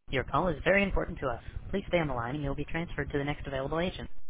Your call is very important to us. Please stay on the line and you'll be transferred to the next available agent.